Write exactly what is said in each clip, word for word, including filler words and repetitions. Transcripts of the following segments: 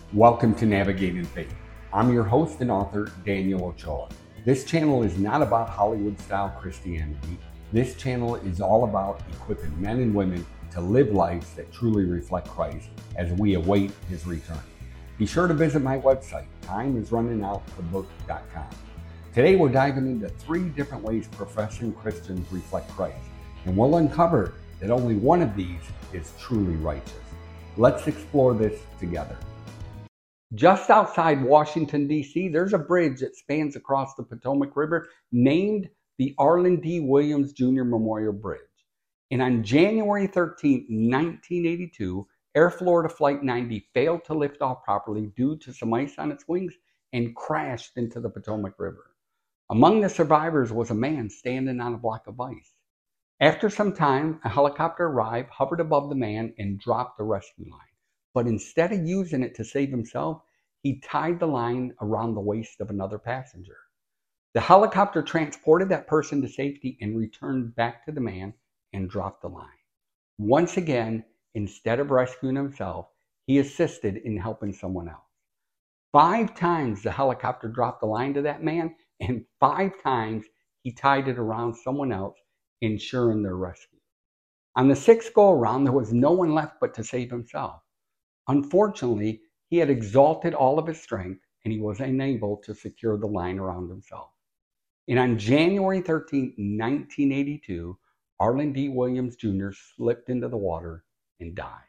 Welcome to Navigating Faith. I'm your host and author, Daniel Ochoa. This channel is not about Hollywood-style Christianity. This channel is all about equipping men and women to live lives that truly reflect Christ as we await His return. Be sure to visit my website, time is running out the book dot com. Today we're diving into three different ways professing Christians reflect Christ, and we'll uncover that only one of these is truly righteous. Let's explore this together. Just outside Washington, D C, there's a bridge that spans across the Potomac River named the Arlen D. Williams Junior Memorial Bridge. And on January thirteenth, nineteen eighty-two, Air Florida Flight ninety failed to lift off properly due to some ice on its wings and crashed into the Potomac River. Among the survivors was a man standing on a block of ice. After some time, a helicopter arrived, hovered above the man, and dropped the rescue line. But instead of using it to save himself, he tied the line around the waist of another passenger. The helicopter transported that person to safety and returned back to the man and dropped the line. Once again, instead of rescuing himself, he assisted in helping someone else. Five times the helicopter dropped the line to that man, and five times he tied it around someone else, ensuring their rescue. On the sixth go-around, there was no one left but to save himself. Unfortunately, he had exhausted all of his strength and he was unable to secure the line around himself. And on January thirteenth, nineteen eighty-two, Arlen D. Williams Junior slipped into the water and died.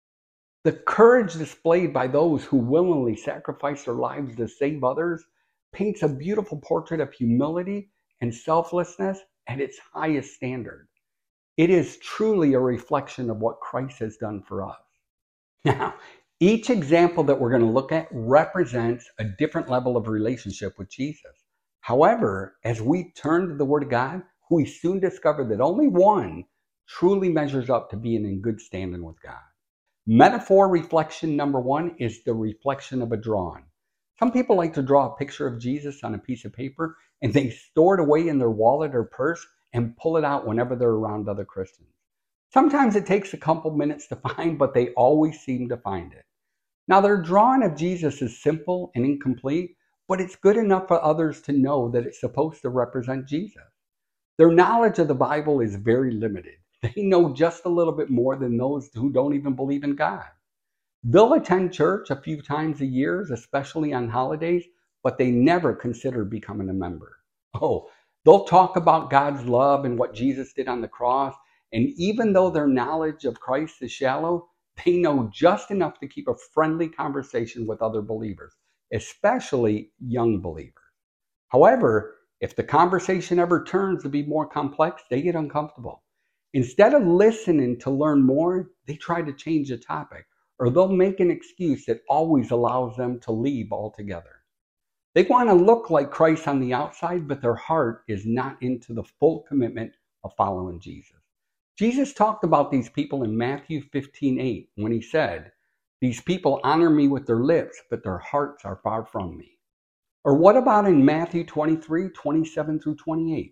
The courage displayed by those who willingly sacrifice their lives to save others paints a beautiful portrait of humility and selflessness at its highest standard. It is truly a reflection of what Christ has done for us. Now, each example that we're going to look at represents a different level of relationship with Jesus. However, as we turn to the Word of God, we soon discover that only one truly measures up to being in good standing with God. Metaphor reflection number one is the reflection of a drawing. Some people like to draw a picture of Jesus on a piece of paper and they store it away in their wallet or purse and pull it out whenever they're around other Christians. Sometimes it takes a couple minutes to find, but they always seem to find it. Now, their drawing of Jesus is simple and incomplete, but it's good enough for others to know that it's supposed to represent Jesus. Their knowledge of the Bible is very limited. They know just a little bit more than those who don't even believe in God. They'll attend church a few times a year, especially on holidays, but they never consider becoming a member. Oh, they'll talk about God's love and what Jesus did on the cross. And even though their knowledge of Christ is shallow, they know just enough to keep a friendly conversation with other believers, especially young believers. However, if the conversation ever turns to be more complex, they get uncomfortable. Instead of listening to learn more, they try to change the topic, or they'll make an excuse that always allows them to leave altogether. They want to look like Christ on the outside, but their heart is not into the full commitment of following Jesus. Jesus talked about these people in Matthew fifteen eight when he said, "These people honor me with their lips, but their hearts are far from me." Or what about in Matthew twenty-three twenty-seven through twenty-eight?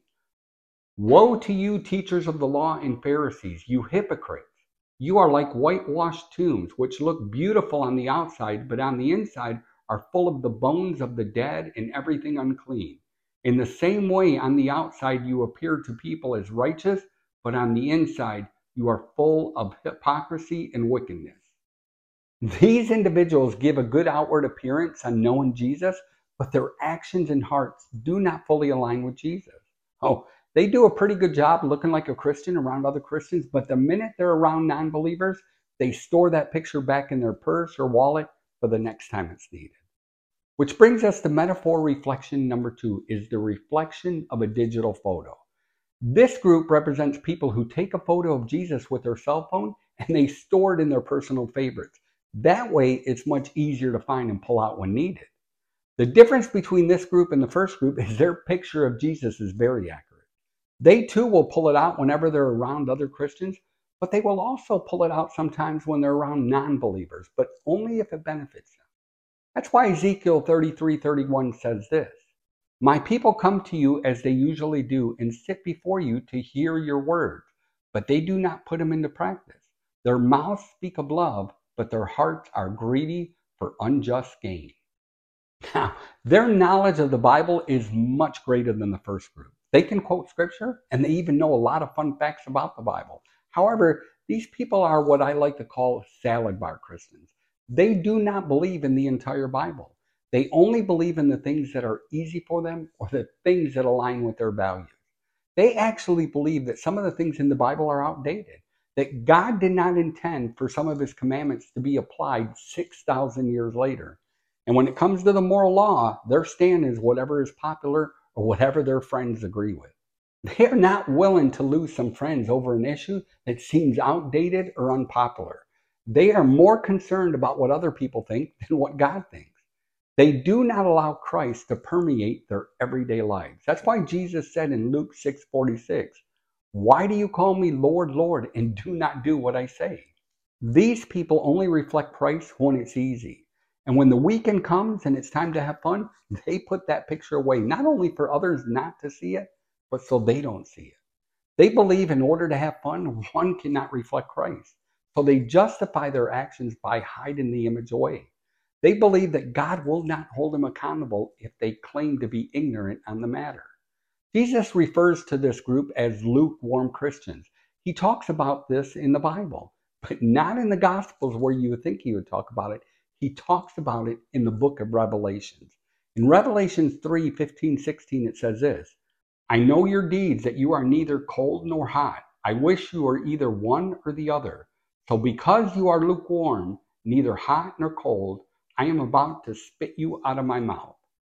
"Woe to you, teachers of the law and Pharisees, you hypocrites! You are like whitewashed tombs, which look beautiful on the outside, but on the inside are full of the bones of the dead and everything unclean. In the same way, on the outside you appear to people as righteous, but on the inside, you are full of hypocrisy and wickedness." These individuals give a good outward appearance on knowing Jesus, but their actions and hearts do not fully align with Jesus. Oh, they do a pretty good job looking like a Christian around other Christians, but the minute they're around non-believers, they store that picture back in their purse or wallet for the next time it's needed. Which brings us to metaphor reflection number two, is the reflection of a digital photo. This group represents people who take a photo of Jesus with their cell phone and they store it in their personal favorites. That way, it's much easier to find and pull out when needed. The difference between this group and the first group is their picture of Jesus is very accurate. They too will pull it out whenever they're around other Christians, but they will also pull it out sometimes when they're around non-believers, but only if it benefits them. That's why Ezekiel thirty-three thirty-one says this, "My people come to you as they usually do and sit before you to hear your words, but they do not put them into practice. Their mouths speak of love, but their hearts are greedy for unjust gain. Now, their knowledge of the Bible is much greater than the first group. They can quote scripture and they even know a lot of fun facts about the Bible. However, these people are what I like to call salad bar Christians. They do not believe in the entire Bible. They only believe in the things that are easy for them or the things that align with their values. They actually believe that some of the things in the Bible are outdated, that God did not intend for some of his commandments to be applied six thousand years later. And when it comes to the moral law, their stand is whatever is popular or whatever their friends agree with. They are not willing to lose some friends over an issue that seems outdated or unpopular. They are more concerned about what other people think than what God thinks. They do not allow Christ to permeate their everyday lives. That's why Jesus said in Luke six forty-six, "Why do you call me Lord, Lord, and do not do what I say?" These people only reflect Christ when it's easy. And when the weekend comes and it's time to have fun, they put that picture away, not only for others not to see it, but so they don't see it. They believe in order to have fun, one cannot reflect Christ. So they justify their actions by hiding the image away. They believe that God will not hold them accountable if they claim to be ignorant on the matter. Jesus refers to this group as lukewarm Christians. He talks about this in the Bible, but not in the Gospels where you would think he would talk about it. He talks about it in the book of Revelations. In Revelations three fifteen, sixteen, it says this, "I know your deeds, that you are neither cold nor hot. I wish you were either one or the other. So because you are lukewarm, neither hot nor cold, I am about to spit you out of my mouth."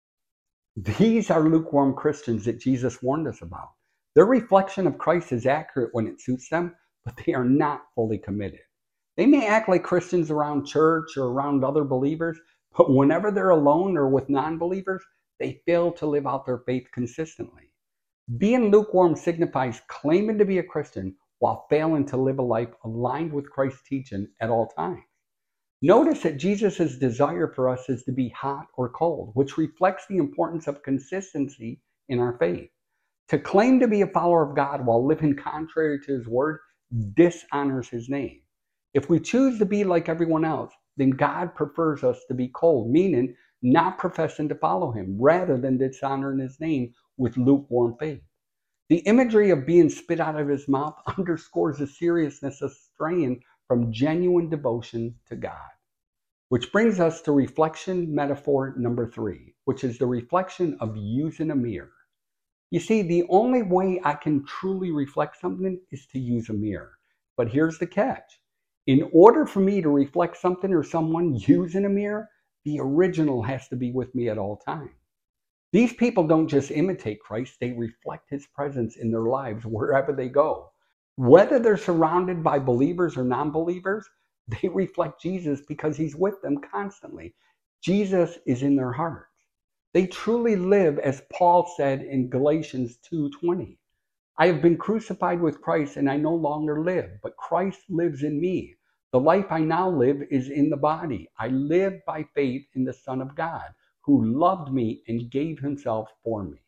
These are lukewarm Christians that Jesus warned us about. Their reflection of Christ is accurate when it suits them, but they are not fully committed. They may act like Christians around church or around other believers, but whenever they're alone or with non-believers, they fail to live out their faith consistently. Being lukewarm signifies claiming to be a Christian while failing to live a life aligned with Christ's teaching at all times. Notice that Jesus' desire for us is to be hot or cold, which reflects the importance of consistency in our faith. To claim to be a follower of God while living contrary to his word dishonors his name. If we choose to be like everyone else, then God prefers us to be cold, meaning not professing to follow him, rather than dishonoring his name with lukewarm faith. The imagery of being spit out of his mouth underscores the seriousness of straying from genuine devotion to God. Which brings us to reflection metaphor number three, which is the reflection of using a mirror. You see, the only way I can truly reflect something is to use a mirror. But here's the catch. In order for me to reflect something or someone using a mirror, the original has to be with me at all times. These people don't just imitate Christ, they reflect his presence in their lives wherever they go. Whether they're surrounded by believers or non-believers, they reflect Jesus because he's with them constantly. Jesus is in their hearts. They truly live as Paul said in Galatians two twenty. "I have been crucified with Christ and I no longer live, but Christ lives in me. The life I now live is in the body. I live by faith in the Son of God, who loved me and gave himself for me."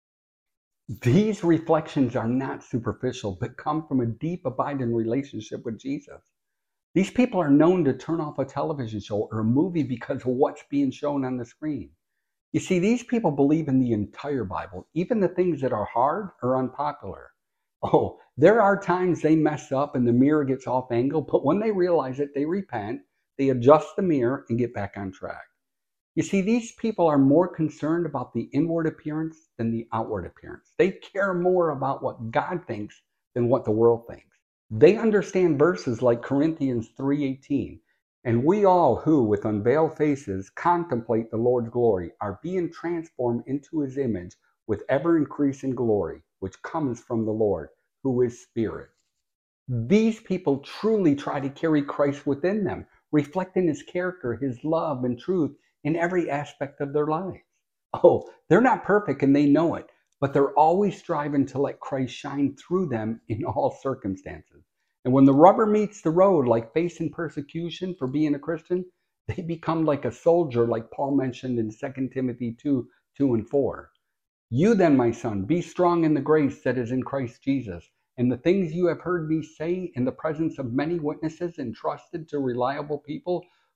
These reflections are not superficial, but come from a deep, abiding relationship with Jesus. These people are known to turn off a television show or a movie because of what's being shown on the screen. You see, these people believe in the entire Bible, even the things that are hard or unpopular. Oh, there are times they mess up and the mirror gets off angle, but when they realize it, they repent, they adjust the mirror and get back on track. You see, these people are more concerned about the inward appearance than the outward appearance. They care more about what God thinks than what the world thinks. They understand verses like Corinthians three eighteen, "And we all who with unveiled faces contemplate the Lord's glory are being transformed into his image with ever increasing glory, which comes from the Lord, who is Spirit." These people truly try to carry Christ within them, reflecting his character, his love and truth in every aspect of their lives. Oh, they're not perfect and they know it, but they're always striving to let Christ shine through them in all circumstances. And when the rubber meets the road, like facing persecution for being a Christian, they become like a soldier, like Paul mentioned in Second Timothy two, two and four. "You then, my son, be strong in the grace that is in Christ Jesus, and the things you have heard me say in the presence of many witnesses entrusted to reliable people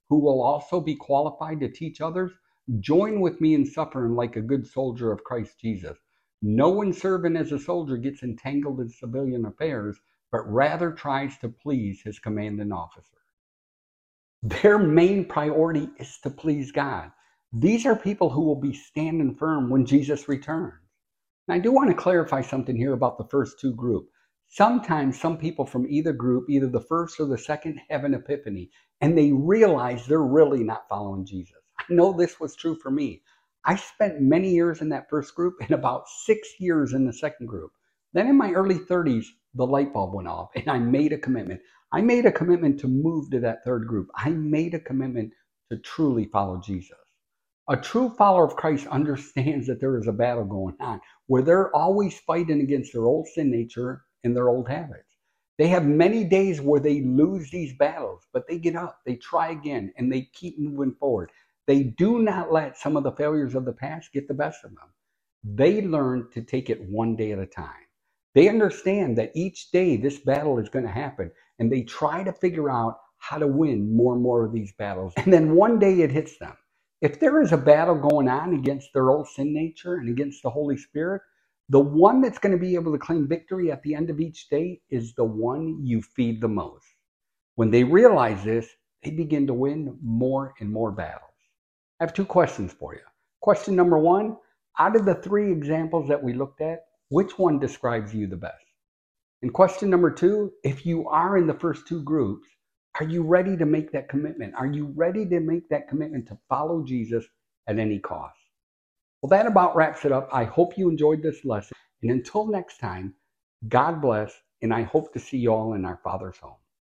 who will also be qualified to teach others, join with me in suffering like a good soldier of Christ Jesus. No one serving as a soldier gets entangled in civilian affairs, but rather tries to please his commanding officer. Their main priority is to please God. These are people who will be standing firm when Jesus returns. And I do want to clarify something here about the first two groups. Sometimes some people from either group, either the first or the second, have an epiphany and they realize they're really not following Jesus. I know this was true for me. I spent many years in that first group and about six years in the second group. Then in my early thirties, the light bulb went off and I made a commitment. I made a commitment to move to that third group. I made a commitment to truly follow Jesus. A true follower of Christ understands that there is a battle going on where they're always fighting against their old sin nature and their old habits. They have many days where they lose these battles, but they get up, they try again, and they keep moving forward. They do not let some of the failures of the past get the best of them. They learn to take it one day at a time. They understand that each day this battle is going to happen, and they try to figure out how to win more and more of these battles. And then one day it hits them. If there is a battle going on against their old sin nature and against the Holy Spirit, the one that's going to be able to claim victory at the end of each day is the one you feed the most. When they realize this, they begin to win more and more battles. I have two questions for you. Question number one, out of the three examples that we looked at, which one describes you the best? And question number two, if you are in the first two groups, are you ready to make that commitment? Are you ready to make that commitment to follow Jesus at any cost? Well, that about wraps it up. I hope you enjoyed this lesson. And until next time, God bless, and I hope to see you all in our Father's home.